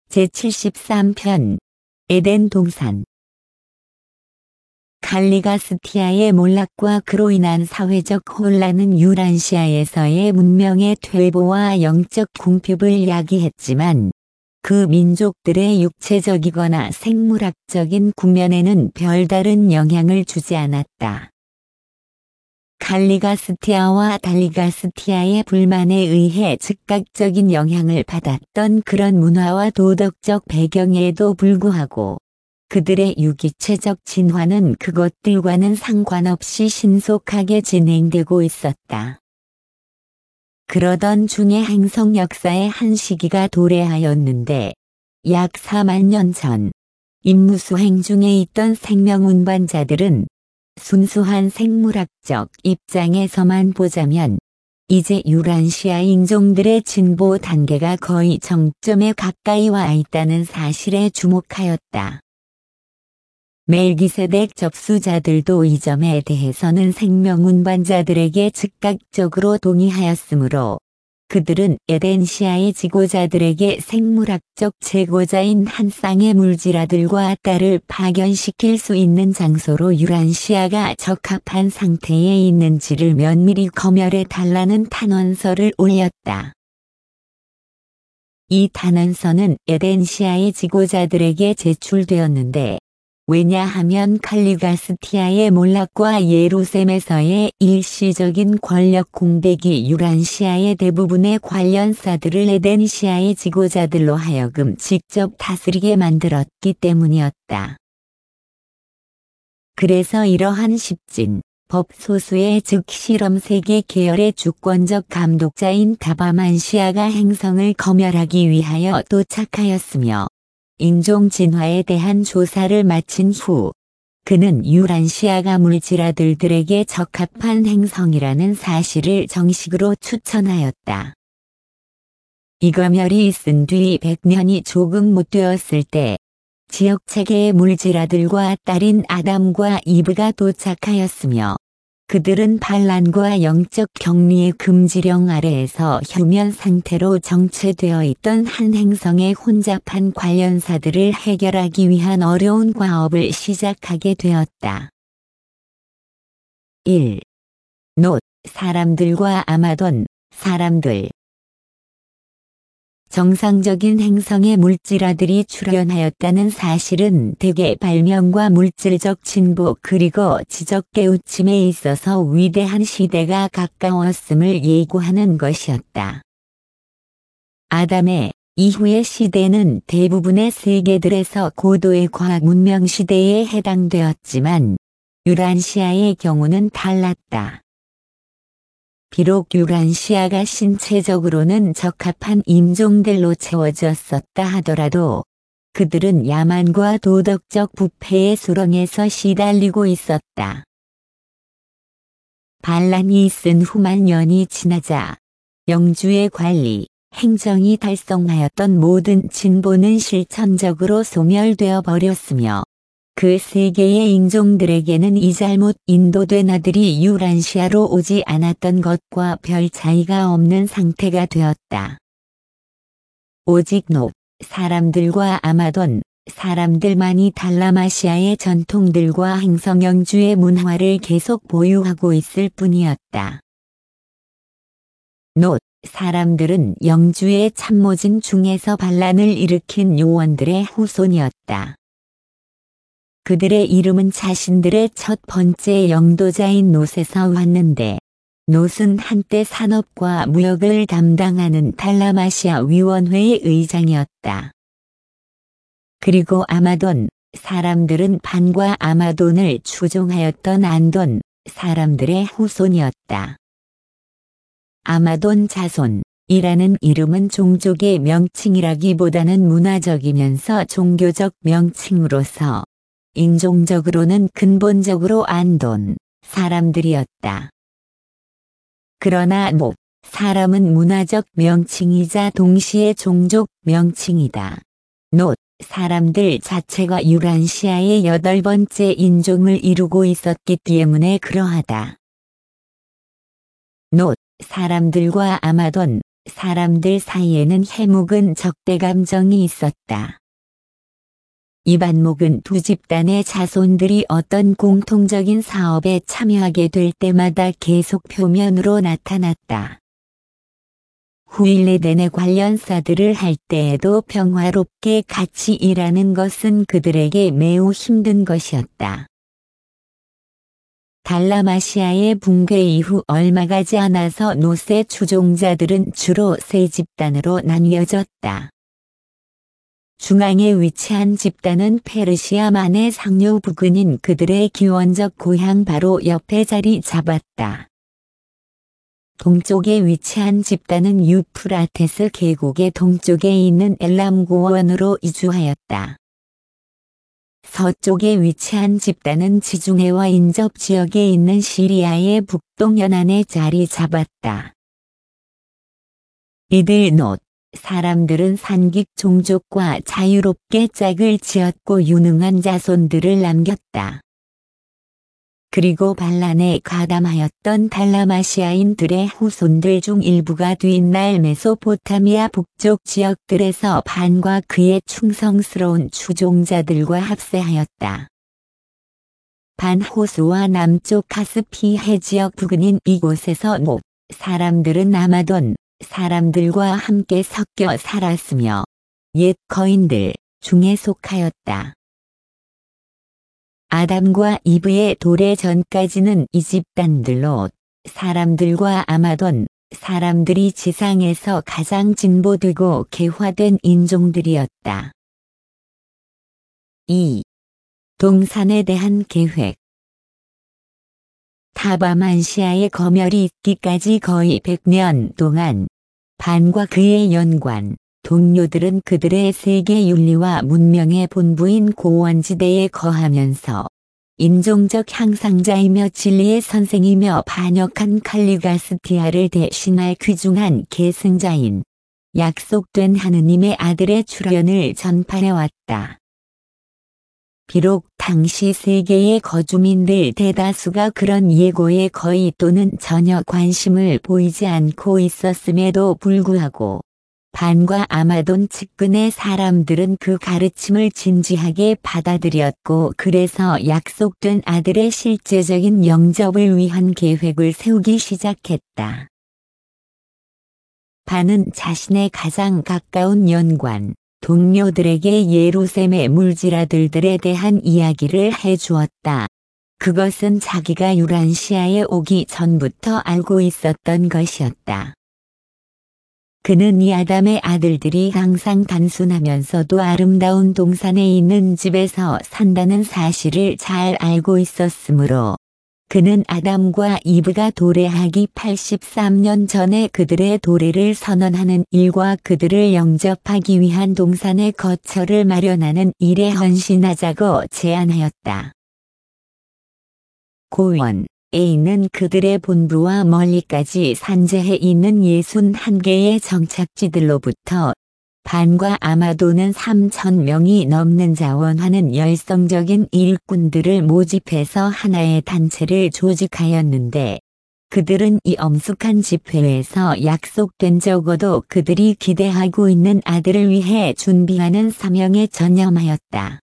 제73편 에덴 동산. 칼리가스티아의 몰락과 그로 인한 사회적 혼란은 유란시아에서의 문명의 퇴보와 영적 궁핍을 야기했지만 그 민족들의 육체적이거나 생물학적인 국면에는 별다른 영향을 주지 않았다. 칼리가스티아와 달리가스티아의 불만에 의해 즉각적인 영향을 받았던 그런 문화와 도덕적 배경에도 불구하고 그들의 유기체적 진화는 그것들과는 상관없이 신속하게 진행되고 있었다. 그러던 중에 행성 역사의 한 시기가 도래하였는데 약 4만 년 전 임무수행 중에 있던 생명 운반자들은 순수한 생물학적 입장에서만 보자면 이제 유란시아 인종들의 진보 단계가 거의 정점에 가까이 와 있다는 사실에 주목하였다. 멜기세덱 접수자들도 이 점에 대해서는 생명 운반자들에게 즉각적으로 동의하였으므로 그들은 에덴시아의 지고자들에게 생물학적 제고자인 한 쌍의 물질아들과 딸을 파견시킬 수 있는 장소로 유란시아가 적합한 상태에 있는지를 면밀히 검열해 달라는 탄원서를 올렸다. 이 탄원서는 에덴시아의 지고자들에게 제출되었는데 왜냐하면 칼리가스티아의 몰락과 예루셈에서의 일시적인 권력 공백이 유란시아의 대부분의 관련사들을 에덴시아의 지고자들로 하여금 직접 다스리게 만들었기 때문이었다. 그래서 이러한 십진, 법소수의 즉 실험 세계 계열의 주권적 감독자인 다바만시아가 행성을 검열하기 위하여 도착하였으며 인종 진화에 대한 조사를 마친 후 그는 유란시아가 물질아들들에게 적합한 행성이라는 사실을 정식으로 추천하였다. 이 검열이 있은 뒤 100년이 조금 못 되었을 때 지역체계의 물질아들과 딸인 아담과 이브가 도착하였으며 그들은 반란과 영적 격리의 금지령 아래에서 휴면 상태로 정체되어 있던 한 행성의 혼잡한 관련사들을 해결하기 위한 어려운 과업을 시작하게 되었다. 1. 놋, 사람들과 아마돈, 사람들. 정상적인 행성의 물질아들이 출현하였다는 사실은 대개 발명과 물질적 진보 그리고 지적 깨우침에 있어서 위대한 시대가 가까웠음을 예고하는 것이었다. 아담의 이후의 시대는 대부분의 세계들에서 고도의 과학 문명 시대에 해당되었지만 유란시아의 경우는 달랐다. 비록 유란시아가 신체적으로는 적합한 인종들로 채워졌었다 하더라도 그들은 야만과 도덕적 부패의 수렁에서 시달리고 있었다. 반란이 있은 후만 년이 지나자 영주의 관리, 행정이 달성하였던 모든 진보는 실천적으로 소멸되어 버렸으며 그 세계의 인종들에게는 이 잘못 인도된 아들이 유란시아로 오지 않았던 것과 별 차이가 없는 상태가 되었다. 오직 놋, 사람들과 아마돈, 사람들만이 달라마시아의 전통들과 행성 영주의 문화를 계속 보유하고 있을 뿐이었다. 놋, 사람들은 영주의 참모진 중에서 반란을 일으킨 요원들의 후손이었다. 그들의 이름은 자신들의 첫 번째 영도자인 놋에서 왔는데 놋은 한때 산업과 무역을 담당하는 달라마시아 위원회의 의장이었다. 그리고 아마돈, 사람들은 판과 아마돈을 추종하였던 안돈, 사람들의 후손이었다. 아마돈 자손이라는 이름은 종족의 명칭이라기보다는 문화적이면서 종교적 명칭으로서 인종적으로는 근본적으로 안돈, 사람들이었다. 그러나 놋, 사람은 문화적 명칭이자 동시에 종족 명칭이다. 놋, 사람들 자체가 유란시아의 8번째 인종을 이루고 있었기 때문에 그러하다. 놋, 사람들과 아마돈, 사람들 사이에는 해묵은 적대 감정이 있었다. 이 반목은 두 집단의 자손들이 어떤 공통적인 사업에 참여하게 될 때마다 계속 표면으로 나타났다. 후일레덴의 관련사들을 할 때에도 평화롭게 같이 일하는 것은 그들에게 매우 힘든 것이었다. 달라마시아의 붕괴 이후 얼마 가지 않아서 노세 추종자들은 주로 세 집단으로 나뉘어졌다. 중앙에 위치한 집단은 페르시아만의 상류 부근인 그들의 기원적 고향 바로 옆에 자리 잡았다. 동쪽에 위치한 집단은 유프라테스 계곡의 동쪽에 있는 엘람 고원으로 이주하였다. 서쪽에 위치한 집단은 지중해와 인접 지역에 있는 시리아의 북동연안에 자리 잡았다. 이들 놋 사람들은 산객 종족과 자유롭게 짝을 지었고 유능한 자손들을 남겼다. 그리고 반란에 가담하였던 달라마시아인들의 후손들 중 일부가 뒤날 메소포타미아 북쪽 지역들에서 반과 그의 충성스러운 추종자들과 합세하였다. 반 호수와 남쪽 카스피해 지역 부근인 이곳에서 못 사람들은 아마돈 사람들과 함께 섞여 살았으며 옛 거인들 중에 속하였다. 아담과 이브의 도래 전까지는 이 집단들로 사람들과 아마돈 사람들이 지상에서 가장 진보되고 개화된 인종들이었다. 2. 동산에 대한 계획. 타바만시아의 검열이 있기까지 거의 100년 동안 반과 그의 연관, 동료들은 그들의 세계 윤리와 문명의 본부인 고원지대에 거하면서 인종적 향상자이며 진리의 선생이며 반역한 칼리가스티아를 대신할 귀중한 계승자인 약속된 하느님의 아들의 출현을 전파해왔다. 비록 당시 세계의 거주민들 대다수가 그런 예고에 거의 또는 전혀 관심을 보이지 않고 있었음에도 불구하고 반과 아마돈 측근의 사람들은 그 가르침을 진지하게 받아들였고 그래서 약속된 아들의 실제적인 영접을 위한 계획을 세우기 시작했다. 반은 자신의 가장 가까운 연관, 동료들에게 예루셈의 물질아들들에 대한 이야기를 해주었다. 그것은 자기가 유란시아에 오기 전부터 알고 있었던 것이었다. 그는 이 아담의 아들들이 항상 단순하면서도 아름다운 동산에 있는 집에서 산다는 사실을 잘 알고 있었으므로 그는 아담과 이브가 도래하기 83년 전에 그들의 도래를 선언하는 일과 그들을 영접하기 위한 동산의 거처를 마련하는 일에 헌신하자고 제안하였다. 고원에 있는 그들의 본부와 멀리까지 산재해 있는 61개의 정착지들로부터 반과 아마도는 3,000명이 넘는 자원하는 열성적인 일꾼들을 모집해서 하나의 단체를 조직하였는데 그들은 이 엄숙한 집회에서 약속된 적어도 그들이 기대하고 있는 아들을 위해 준비하는 사명에 전념하였다.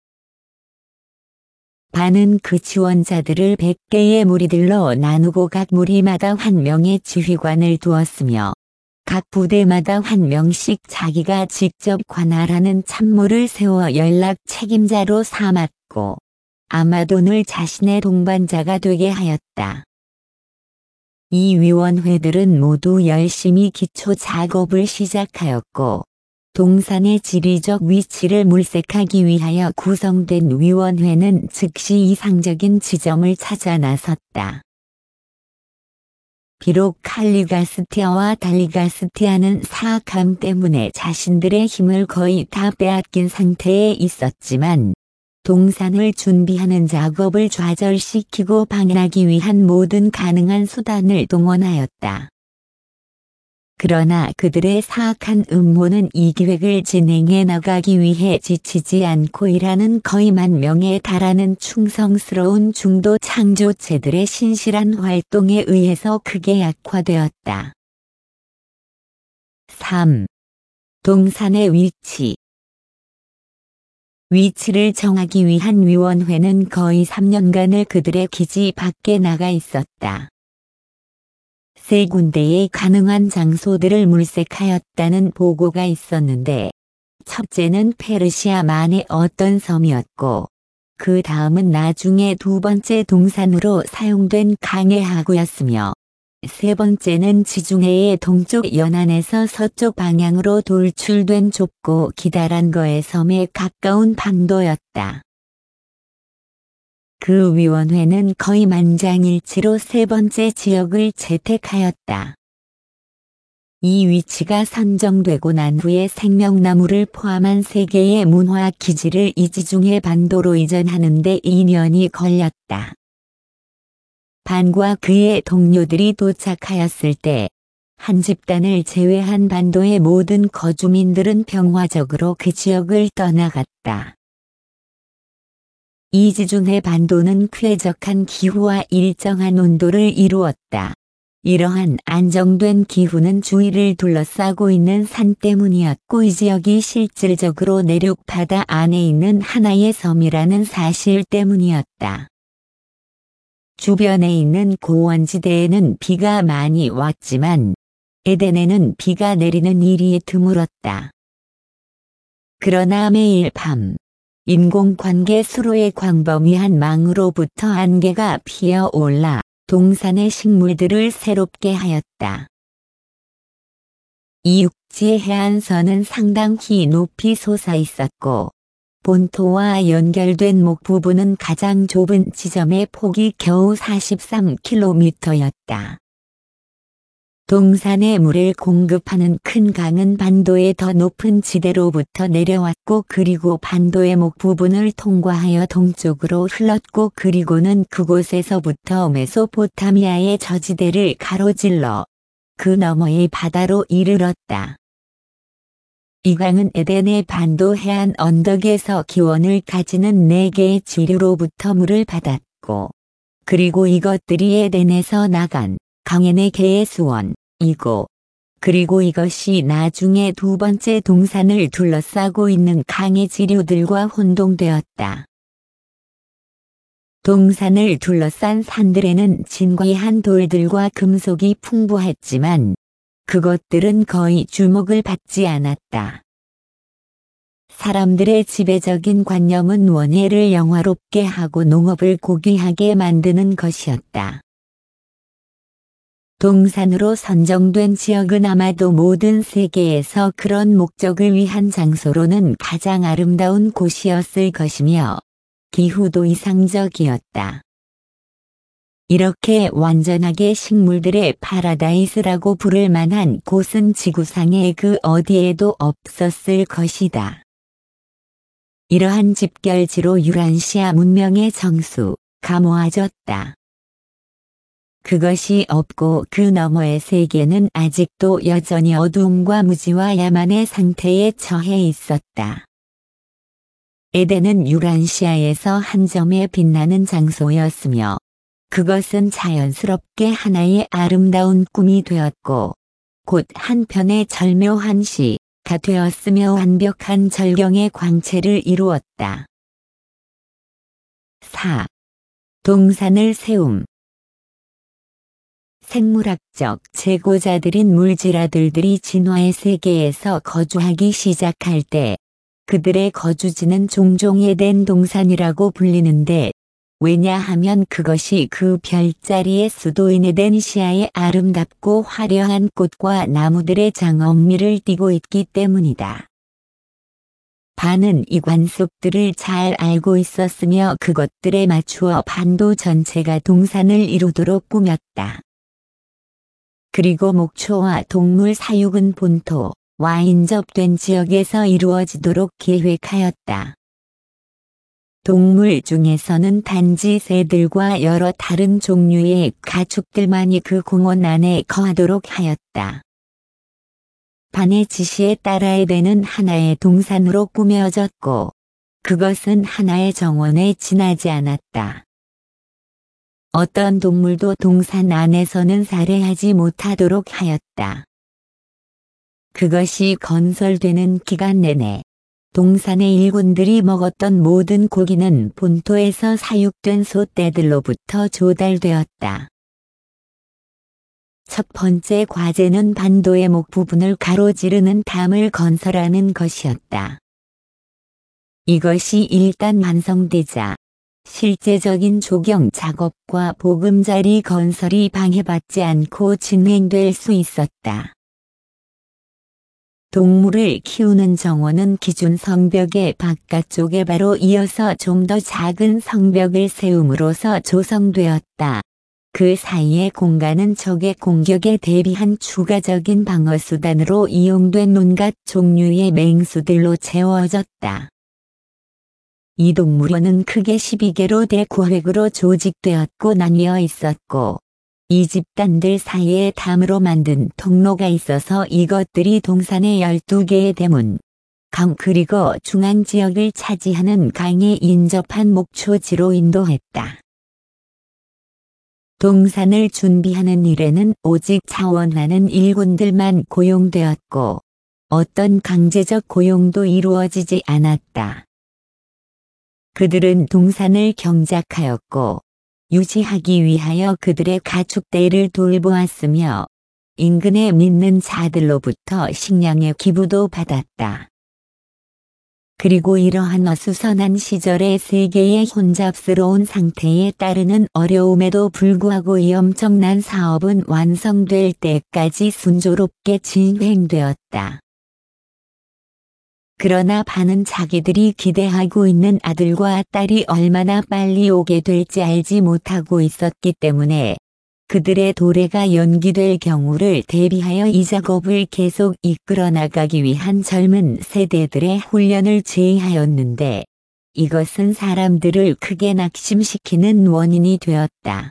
반은 그 지원자들을 100개의 무리들로 나누고 각 무리마다 한 명의 지휘관을 두었으며 각 부대마다 한 명씩 자기가 직접 관할하는 참모를 세워 연락 책임자로 삼았고 아마돈을 자신의 동반자가 되게 하였다. 이 위원회들은 모두 열심히 기초 작업을 시작하였고 동산의 지리적 위치를 물색하기 위하여 구성된 위원회는 즉시 이상적인 지점을 찾아 나섰다. 비록 칼리가스티아와 달리가스티아는 사악함 때문에 자신들의 힘을 거의 다 빼앗긴 상태에 있었지만 동산을 준비하는 작업을 좌절시키고 방해하기 위한 모든 가능한 수단을 동원하였다. 그러나 그들의 사악한 음모는 이 기획을 진행해 나가기 위해 지치지 않고 일하는 거의 10,000명에 달하는 충성스러운 중도 창조체들의 신실한 활동에 의해서 크게 약화되었다. 3. 동산의 위치. 위치를 정하기 위한 위원회는 거의 3년간을 그들의 기지 밖에 나가 있었다. 세 군데의 가능한 장소들을 물색하였다는 보고가 있었는데, 첫째는 페르시아만의 어떤 섬이었고, 그 다음은 나중에 두 번째 동산으로 사용된 강의 하구였으며, 세 번째는 지중해의 동쪽 연안에서 서쪽 방향으로 돌출된 좁고 기다란 거의 섬에 가까운 반도였다. 그 위원회는 거의 만장일치로 세 번째 지역을 채택하였다. 이 위치가 선정되고 난 후에 생명나무를 포함한 세 개의 문화 기지를 이 지중해 반도로 이전하는 데 2년이 걸렸다. 반과 그의 동료들이 도착하였을 때, 한 집단을 제외한 반도의 모든 거주민들은 평화적으로 그 지역을 떠나갔다. 이 지중해 반도는 쾌적한 기후와 일정한 온도를 이루었다. 이러한 안정된 기후는 주위를 둘러싸고 있는 산 때문이었고 이 지역이 실질적으로 내륙 바다 안에 있는 하나의 섬이라는 사실 때문이었다. 주변에 있는 고원지대에는 비가 많이 왔지만 에덴에는 비가 내리는 일이 드물었다. 그러나 매일 밤 인공관계 수로의 광범위한 망으로부터 안개가 피어올라 동산의 식물들을 새롭게 하였다. 이 육지의 해안선은 상당히 높이 솟아 있었고 본토와 연결된 목 부분은 가장 좁은 지점의 폭이 겨우 43km였다. 동산에 물을 공급하는 큰 강은 반도의 더 높은 지대로부터 내려왔고 그리고 반도의 목 부분을 통과하여 동쪽으로 흘렀고 그리고는 그곳에서부터 메소포타미아의 저지대를 가로질러 그 너머의 바다로 이르렀다. 이 강은 에덴의 반도 해안 언덕에서 기원을 가지는 4개의 지류로부터 물을 받았고 그리고 이것들이 에덴에서 나간 강의 4개의 수원이고 그리고 이것이 나중에 두 번째 동산을 둘러싸고 있는 강의 지류들과 혼동되었다. 동산을 둘러싼 산들에는 진귀한 돌들과 금속이 풍부했지만 그것들은 거의 주목을 받지 않았다. 사람들의 지배적인 관념은 원예를 영화롭게 하고 농업을 고귀하게 만드는 것이었다. 동산으로 선정된 지역은 아마도 모든 세계에서 그런 목적을 위한 장소로는 가장 아름다운 곳이었을 것이며 기후도 이상적이었다. 이렇게 완전하게 식물들의 파라다이스라고 부를 만한 곳은 지구상의 그 어디에도 없었을 것이다. 이러한 집결지로 유란시아 문명의 정수가 모아졌다. 그것이 없고 그 너머의 세계는 아직도 여전히 어두움과 무지와 야만의 상태에 처해 있었다. 에덴은 유란시아에서 한 점의 빛나는 장소였으며 그것은 자연스럽게 하나의 아름다운 꿈이 되었고 곧 한편의 절묘한 시가 되었으며 완벽한 절경의 광채를 이루었다. 4. 동산을 세움. 생물학적 제고자들인 물질아들들이 진화의 세계에서 거주하기 시작할 때 그들의 거주지는 종종 에덴 동산이라고 불리는데 왜냐하면 그것이 그 별자리의 수도인 에덴시아의 아름답고 화려한 꽃과 나무들의 장엄미를 띠고 있기 때문이다. 반은 이 관습들을 잘 알고 있었으며 그것들에 맞추어 반도 전체가 동산을 이루도록 꾸몄다. 그리고 목초와 동물 사육은 본토와 인접된 지역에서 이루어지도록 계획하였다. 동물 중에서는 단지 새들과 여러 다른 종류의 가축들만이 그 공원 안에 거하도록 하였다. 반의 지시에 따라 에덴은 하나의 동산으로 꾸며졌고 그것은 하나의 정원에 지나지 않았다. 어떤 동물도 동산 안에서는 살해하지 못하도록 하였다. 그것이 건설되는 기간 내내 동산의 일꾼들이 먹었던 모든 고기는 본토에서 사육된 소떼들로부터 조달되었다. 첫 번째 과제는 반도의 목 부분을 가로지르는 담을 건설하는 것이었다. 이것이 일단 완성되자 실제적인 조경 작업과 보금자리 건설이 방해받지 않고 진행될 수 있었다. 동물을 키우는 정원은 기존 성벽의 바깥쪽에 바로 이어서 좀 더 작은 성벽을 세움으로써 조성되었다. 그 사이의 공간은 적의 공격에 대비한 추가적인 방어수단으로 이용된 온갖 종류의 맹수들로 채워졌다. 이 동물원은 크게 12개로 대구획으로 조직되었고 나뉘어 있었고 이 집단들 사이에 담으로 만든 통로가 있어서 이것들이 동산의 12개의 대문, 강 그리고 중앙지역을 차지하는 강에 인접한 목초지로 인도했다. 동산을 준비하는 일에는 오직 자원하는 일꾼들만 고용되었고 어떤 강제적 고용도 이루어지지 않았다. 그들은 동산을 경작하였고 유지하기 위하여 그들의 가축대를 돌보았으며 인근에 믿는 자들로부터 식량의 기부도 받았다. 그리고 이러한 어수선한 시절의 세계의 혼잡스러운 상태에 따르는 어려움에도 불구하고 이 엄청난 사업은 완성될 때까지 순조롭게 진행되었다. 그러나 반은 자기들이 기대하고 있는 아들과 딸이 얼마나 빨리 오게 될지 알지 못하고 있었기 때문에 그들의 도래가 연기될 경우를 대비하여 이 작업을 계속 이끌어 나가기 위한 젊은 세대들의 훈련을 제의하였는데 이것은 사람들을 크게 낙심시키는 원인이 되었다.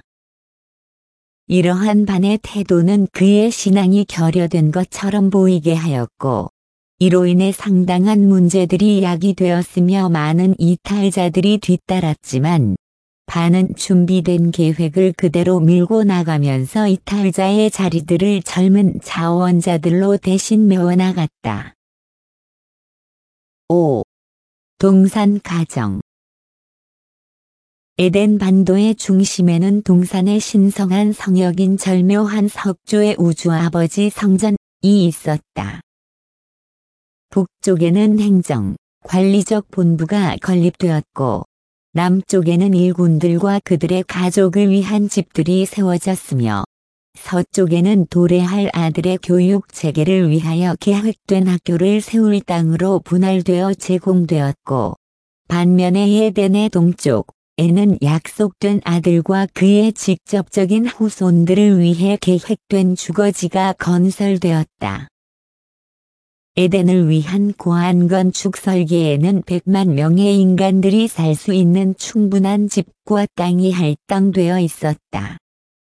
이러한 반의 태도는 그의 신앙이 결여된 것처럼 보이게 하였고 이로 인해 상당한 문제들이 야기되었으며 많은 이탈자들이 뒤따랐지만 반은 준비된 계획을 그대로 밀고 나가면서 이탈자의 자리들을 젊은 자원자들로 대신 메워나갔다. 5. 동산 가정 에덴 반도의 중심에는 동산의 신성한 성역인 절묘한 석조의 우주아버지 성전이 있었다. 북쪽에는 행정, 관리적 본부가 건립되었고 남쪽에는 일꾼들과 그들의 가족을 위한 집들이 세워졌으며 서쪽에는 도래할 아들의 교육 체계를 위하여 계획된 학교를 세울 땅으로 분할되어 제공되었고 반면에 에덴의 동쪽에는 약속된 아들과 그의 직접적인 후손들을 위해 계획된 주거지가 건설되었다. 에덴을 위한 고안 건축 설계에는 100만 명의 인간들이 살 수 있는 충분한 집과 땅이 할당되어 있었다.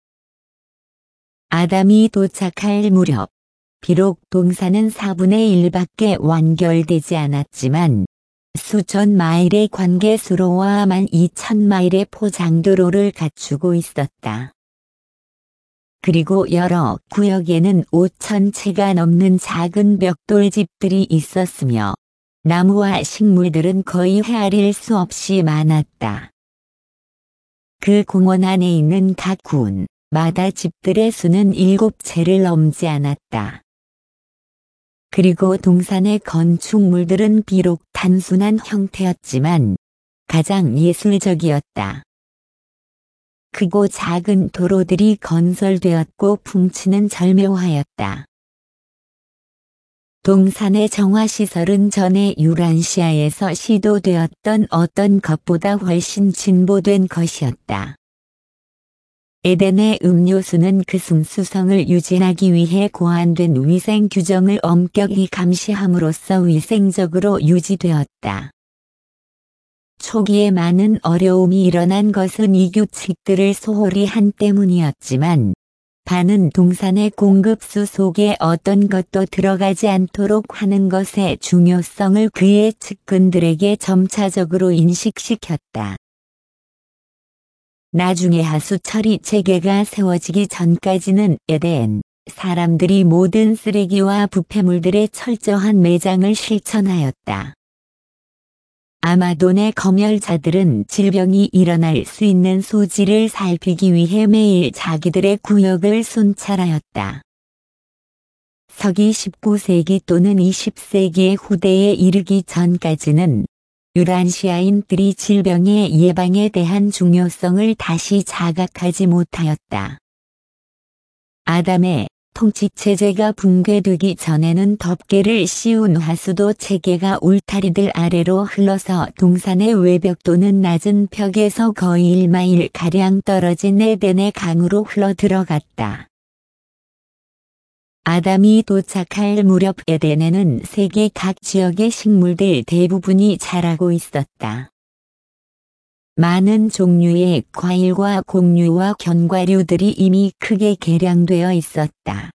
아담이 도착할 무렵, 비록 동산은 4분의 1밖에 완결되지 않았지만 수천 마일의 관계수로와 12,000마일의 포장도로를 갖추고 있었다. 그리고 여러 구역에는 5,000채가 넘는 작은 벽돌집들이 있었으며 나무와 식물들은 거의 헤아릴 수 없이 많았다. 그 공원 안에 있는 각 군마다 집들의 수는 7채를 넘지 않았다. 그리고 동산의 건축물들은 비록 단순한 형태였지만 가장 예술적이었다. 크고 작은 도로들이 건설되었고 풍치는 절묘하였다. 동산의 정화시설은 전에 유란시아에서 시도되었던 어떤 것보다 훨씬 진보된 것이었다. 에덴의 음료수는 그 순수성을 유지하기 위해 고안된 위생 규정을 엄격히 감시함으로써 위생적으로 유지되었다. 초기에 많은 어려움이 일어난 것은 이 규칙들을 소홀히 한 때문이었지만 반은 동산의 공급수 속에 어떤 것도 들어가지 않도록 하는 것의 중요성을 그의 측근들에게 점차적으로 인식시켰다. 나중에 하수 처리 체계가 세워지기 전까지는 에덴, 사람들이 모든 쓰레기와 부패물들의 철저한 매장을 실천하였다. 아마존의 검열자들은 질병이 일어날 수 있는 소지를 살피기 위해 매일 자기들의 구역을 순찰하였다. 서기 19세기 또는 20세기의 후대에 이르기 전까지는 유란시아인들이 질병의 예방에 대한 중요성을 다시 자각하지 못하였다. 아담의 통치체제가 붕괴되기 전에는 덮개를 씌운 하수도 체계가 울타리들 아래로 흘러서 동산의 외벽 또는 낮은 벽에서 거의 1마일가량 떨어진 에덴의 강으로 흘러 들어갔다. 아담이 도착할 무렵 에덴에는 세계 각 지역의 식물들 대부분이 자라고 있었다. 많은 종류의 과일과 곡류와 견과류들이 이미 크게 개량되어 있었다.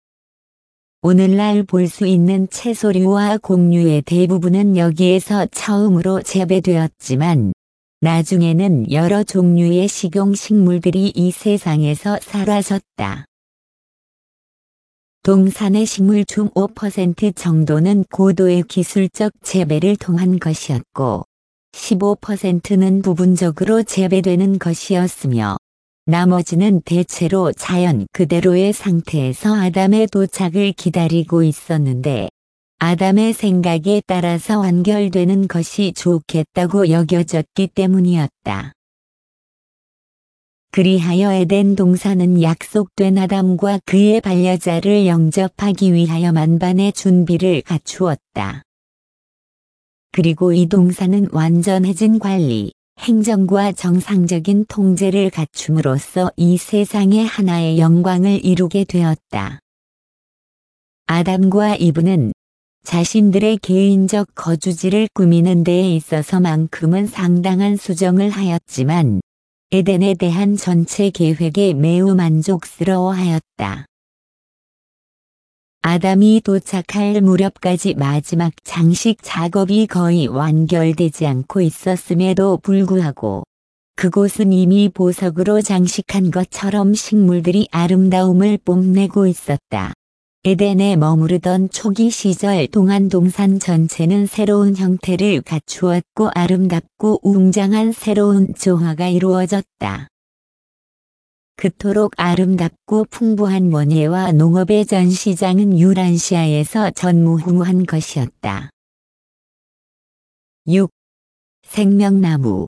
오늘날 볼 수 있는 채소류와 곡류의 대부분은 여기에서 처음으로 재배되었지만 나중에는 여러 종류의 식용식물들이 이 세상에서 사라졌다. 동산의 식물 중 5% 정도는 고도의 기술적 재배를 통한 것이었고 15%는 부분적으로 재배되는 것이었으며 나머지는 대체로 자연 그대로의 상태에서 아담의 도착을 기다리고 있었는데 아담의 생각에 따라서 완결되는 것이 좋겠다고 여겨졌기 때문이었다. 그리하여 에덴 동산은 약속된 아담과 그의 반려자를 영접하기 위하여 만반의 준비를 갖추었다. 그리고 이 동산은 완전해진 관리, 행정과 정상적인 통제를 갖춤으로써 이 세상의 하나의 영광을 이루게 되었다. 아담과 이브는 자신들의 개인적 거주지를 꾸미는 데에 있어서만큼은 상당한 수정을 하였지만 에덴에 대한 전체 계획에 매우 만족스러워하였다. 아담이 도착할 무렵까지 마지막 장식 작업이 거의 완결되지 않고 있었음에도 불구하고 그곳은 이미 보석으로 장식한 것처럼 식물들이 아름다움을 뽐내고 있었다. 에덴에 머무르던 초기 시절 동안 동산 전체는 새로운 형태를 갖추었고 아름답고 웅장한 새로운 조화가 이루어졌다. 그토록 아름답고 풍부한 원예와 농업의 전 시장은 유란시아에서 전무후무한 것이었다. 6. 생명나무.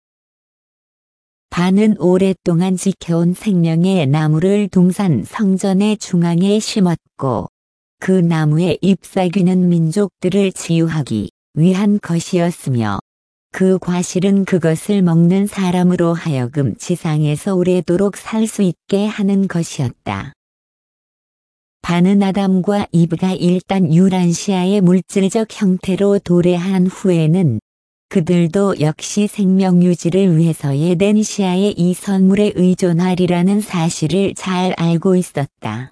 반은 오랫동안 지켜온 생명의 나무를 동산 성전의 중앙에 심었고 그 나무의 잎사귀는 민족들을 치유하기 위한 것이었으며 그 과실은 그것을 먹는 사람으로 하여금 지상에서 오래도록 살 수 있게 하는 것이었다. 반은 아담과 이브가 일단 유란시아의 물질적 형태로 도래한 후에는 그들도 역시 생명 유지를 위해서 에덴시아의 이 선물에 의존하리라는 사실을 잘 알고 있었다.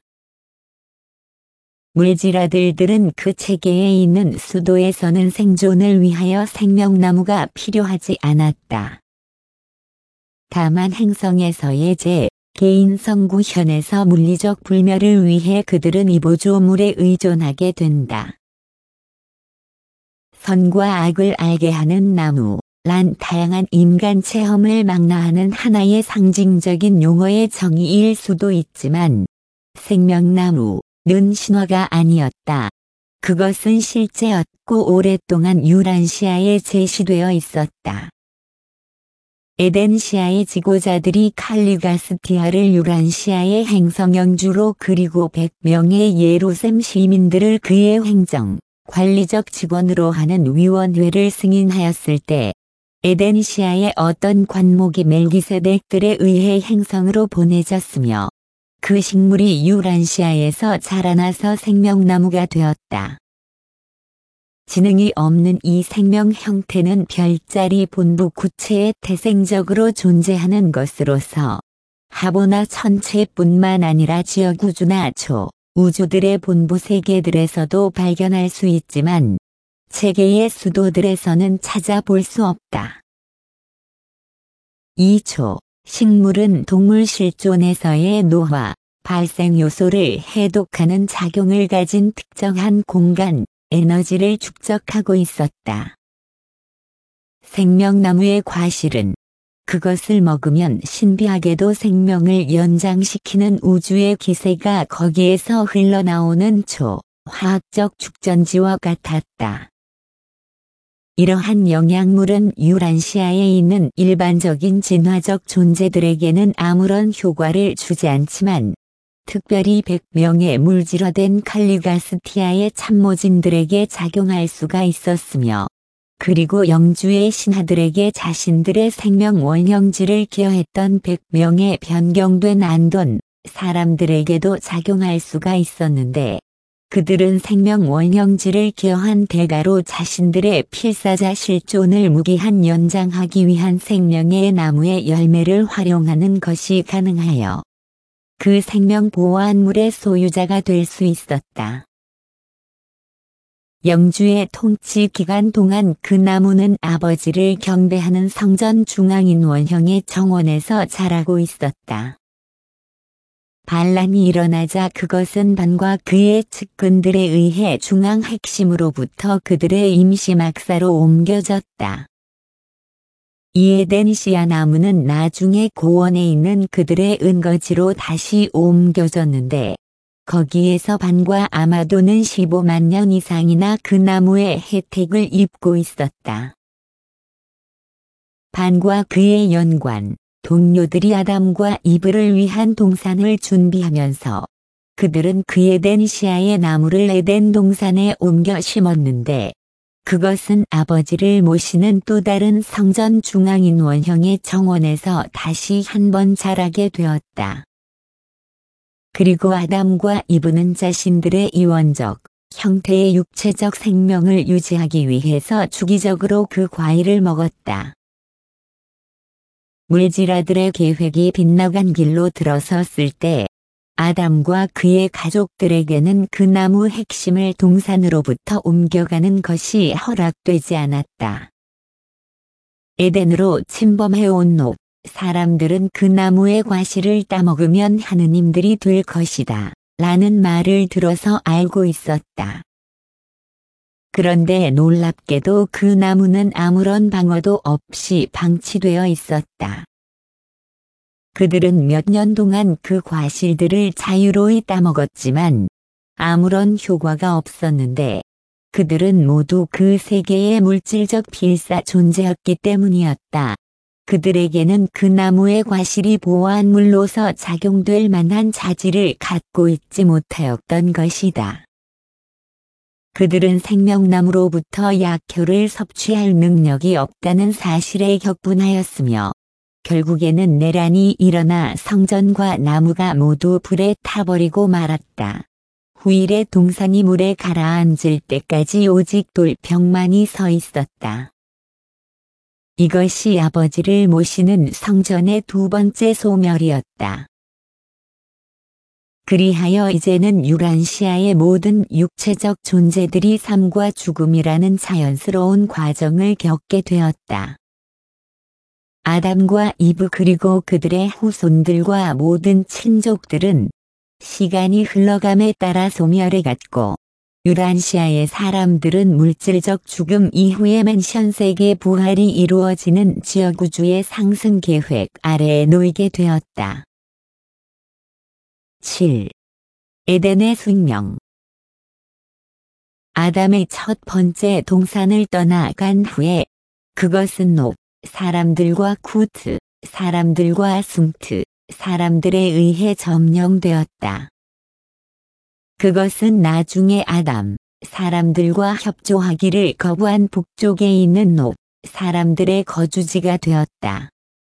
물질아들들은 그 체계에 있는 수도에서는 생존을 위하여 생명나무가 필요하지 않았다. 다만 행성에서의 개인 성구현에서 물리적 불멸을 위해 그들은 이 보조물에 의존하게 된다. 선과 악을 알게 하는 나무란 다양한 인간 체험을 망라하는 하나의 상징적인 용어의 정의일 수도 있지만 생명나무는 신화가 아니었다. 그것은 실제였고 오랫동안 유란시아에 제시되어 있었다. 에덴시아의 지고자들이 칼리가스티아를 유란시아의 행성영주로 그리고 100명의 예루셈 시민들을 그의 행정, 관리적 직원으로 하는 위원회를 승인하였을 때 에덴시아의 어떤 관목이 멜기세덱들에 의해 행성으로 보내졌으며 그 식물이 유란시아에서 자라나서 생명나무가 되었다. 지능이 없는 이 생명 형태는 별자리 본부 구체에 태생적으로 존재하는 것으로서 하보나 천체뿐만 아니라 지역 우주나 우주들의 본부 세계들에서도 발견할 수 있지만 체계의 수도들에서는 찾아볼 수 없다. 2초 식물은 동물 실존에서의 노화, 발생 요소를 해독하는 작용을 가진 특정한 공간, 에너지를 축적하고 있었다. 생명나무의 과실은 그것을 먹으면 신비하게도 생명을 연장시키는 우주의 기세가 거기에서 흘러나오는 초화학적 축전지와 같았다. 이러한 영양물은 유란시아에 있는 일반적인 진화적 존재들에게는 아무런 효과를 주지 않지만 특별히 100명의 물질화된 칼리가스티아의 참모진들에게 작용할 수가 있었으며 그리고 영주의 신하들에게 자신들의 생명 원형질을 기여했던 100명의 변경된 안돈 사람들에게도 작용할 수가 있었는데 그들은 생명 원형질을 기여한 대가로 자신들의 필사자 실존을 무기한 연장하기 위한 생명의 나무의 열매를 활용하는 것이 가능하여 그 생명 보호한물의 소유자가 될 수 있었다. 영주의 통치 기간 동안 그 나무는 아버지를 경배하는 성전 중앙인 원형의 정원에서 자라고 있었다. 반란이 일어나자 그것은 반과 그의 측근들에 의해 중앙 핵심으로부터 그들의 임시 막사로 옮겨졌다. 이에 된 시아 나무는 나중에 고원에 있는 그들의 은거지로 다시 옮겨졌는데 거기에서 반과 아마도는 15만 년 이상이나 그 나무의 혜택을 입고 있었다. 반과 그의 연관, 동료들이 아담과 이브를 위한 동산을 준비하면서 그들은 그 에덴 시아의 나무를 에덴 동산에 옮겨 심었는데 그것은 아버지를 모시는 또 다른 성전 중앙인 원형의 정원에서 다시 한번 자라게 되었다. 그리고 아담과 이브는 자신들의 이원적, 형태의 육체적 생명을 유지하기 위해서 주기적으로 그 과일을 먹었다. 물질아들의 계획이 빗나간 길로 들어섰을 때 아담과 그의 가족들에게는 그 나무 핵심을 동산으로부터 옮겨가는 것이 허락되지 않았다. 에덴으로 침범해온 놈, 사람들은 그 나무의 과실을 따먹으면 하느님들이 될 것이다. 라는 말을 들어서 알고 있었다. 그런데 놀랍게도 그 나무는 아무런 방어도 없이 방치되어 있었다. 그들은 몇 년 동안 그 과실들을 자유로이 따먹었지만 아무런 효과가 없었는데 그들은 모두 그 세계의 물질적 필사 존재였기 때문이었다. 그들에게는 그 나무의 과실이 보호한물로서 작용될 만한 자질을 갖고 있지 못하였던 것이다. 그들은 생명나무로부터 약효를 섭취할 능력이 없다는 사실에 격분하였으며 결국에는 내란이 일어나 성전과 나무가 모두 불에 타버리고 말았다. 후일에 동산이 물에 가라앉을 때까지 오직 돌벽만이 서 있었다. 이것이 아버지를 모시는 성전의 두 번째 소멸이었다. 그리하여 이제는 유란시아의 모든 육체적 존재들이 삶과 죽음이라는 자연스러운 과정을 겪게 되었다. 아담과 이브 그리고 그들의 후손들과 모든 친족들은 시간이 흘러감에 따라 소멸해갔고 유란시아의 사람들은 물질적 죽음 이후의 맨션세계 부활이 이루어지는 지역우주의 상승 계획 아래에 놓이게 되었다. 7. 에덴의 숙명. 아담의 첫 번째 동산을 떠나간 후에 그것은 놉, 사람들과 쿠트, 사람들과 숭트, 사람들에 의해 점령되었다. 그것은 나중에 아담, 사람들과 협조하기를 거부한 북쪽에 있는 놉, 사람들의 거주지가 되었다.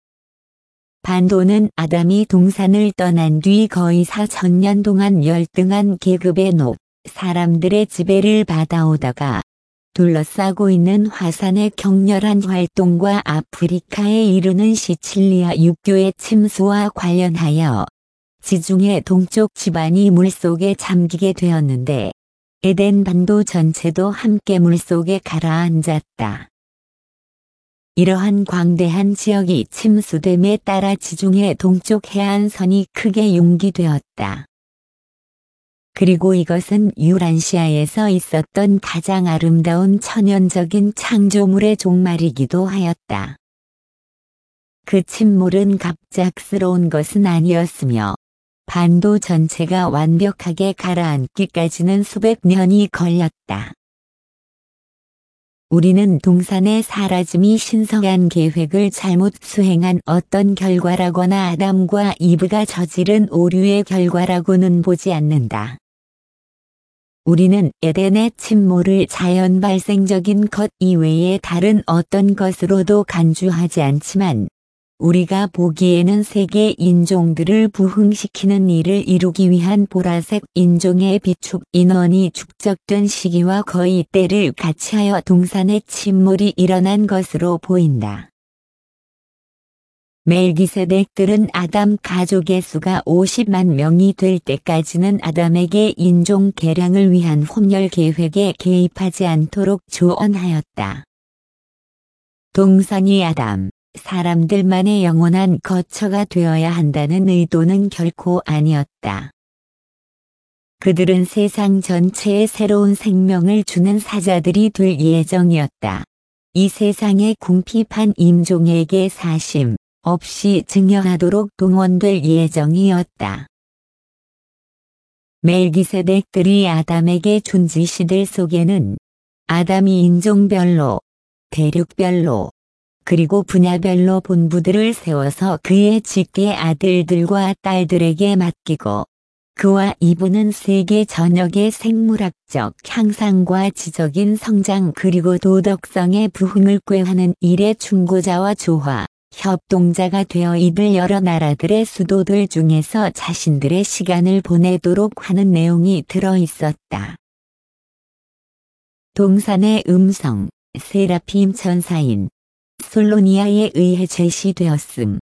반도는 아담이 동산을 떠난 뒤 거의 4000년 동안 열등한 계급의 놉, 사람들의 지배를 받아오다가 둘러싸고 있는 화산의 격렬한 활동과 아프리카에 이르는 시칠리아 육교의 침수와 관련하여 지중해 동쪽 지반이 물속에 잠기게 되었는데 에덴 반도 전체도 함께 물속에 가라앉았다. 이러한 광대한 지역이 침수됨에 따라 지중해 동쪽 해안선이 크게 융기되었다. 그리고 이것은 유란시아에서 있었던 가장 아름다운 천연적인 창조물의 종말이기도 하였다. 그 침몰은 갑작스러운 것은 아니었으며 반도 전체가 완벽하게 가라앉기까지는 수백 년이 걸렸다. 우리는 동산의 사라짐이 신성한 계획을 잘못 수행한 어떤 결과라거나 아담과 이브가 저지른 오류의 결과라고는 보지 않는다. 우리는 에덴의 침몰을 자연 발생적인 것 이외의 다른 어떤 것으로도 간주하지 않지만 우리가 보기에는 세계 인종들을 부흥시키는 일을 이루기 위한 보라색 인종의 비축 인원이 축적된 시기와 거의 때를 같이하여 동산의 침몰이 일어난 것으로 보인다. 멜기세덱들은 아담 가족의 수가 50만 명이 될 때까지는 아담에게 인종 개량을 위한 혼혈 계획에 개입하지 않도록 조언하였다. 동산이 아담, 사람들만의 영원한 거처가 되어야 한다는 의도는 결코 아니었다. 그들은 세상 전체에 새로운 생명을 주는 사자들이 될 예정이었다. 이 세상의 궁핍한 임종에게 사심 없이 증여하도록 동원될 예정이었다. 멜기세덱들이 아담에게 준 지시들 속에는 아담이 인종별로, 대륙별로, 그리고 분야별로 본부들을 세워서 그의 직계 아들들과 딸들에게 맡기고 그와 이브는 세계 전역의 생물학적 향상과 지적인 성장 그리고 도덕성의 부흥을 꾀하는 일의 충고자와 조화, 협동자가 되어 이들 여러 나라들의 수도들 중에서 자신들의 시간을 보내도록 하는 내용이 들어 있었다. 동산의 음성, 세라핌 천사인 솔로니아에 의해 제시되었음.